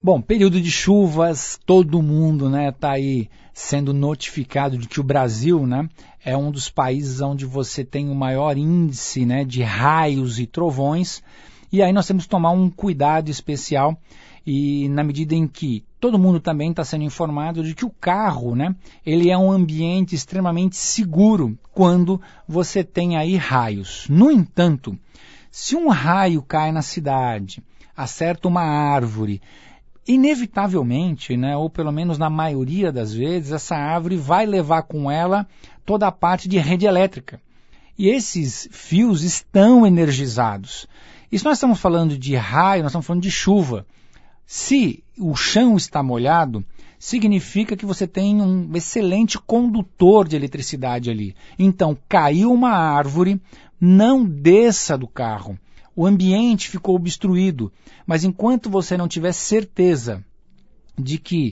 Bom, período de chuvas, todo mundo, né, tá aí sendo notificado de que o Brasil, né, é um dos países onde você tem o maior índice, né, de raios e trovões, e aí nós temos que tomar um cuidado especial, e na medida em que todo mundo também está sendo informado de que o carro, né, ele é um ambiente extremamente seguro quando você tem aí raios. No entanto, se um raio cai na cidade, acerta uma árvore, inevitavelmente, né, ou pelo menos na maioria das vezes, essa árvore vai levar com ela toda a parte de rede elétrica. E esses fios estão energizados. E se nós estamos falando de raio, nós estamos falando de chuva. Se o chão está molhado, significa que você tem um excelente condutor de eletricidade ali. Então, caiu uma árvore, não desça do carro. O ambiente ficou obstruído, mas enquanto você não tiver certeza de que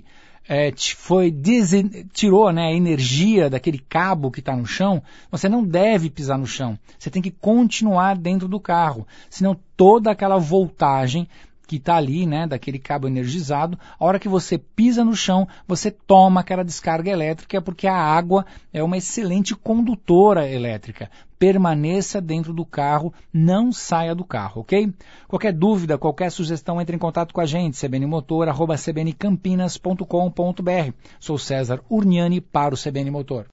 tirou, né, a energia daquele cabo que está no chão, você não deve pisar no chão. Você tem que continuar dentro do carro, senão toda aquela voltagem que está ali, né, daquele cabo energizado, a hora que você pisa no chão, você toma aquela descarga elétrica, porque a água é uma excelente condutora elétrica. Permaneça dentro do carro, não saia do carro, ok? Qualquer dúvida, qualquer sugestão, entre em contato com a gente, cbnmotor@cbncampinas.com.br. Sou César Urniani para o CBN Motor.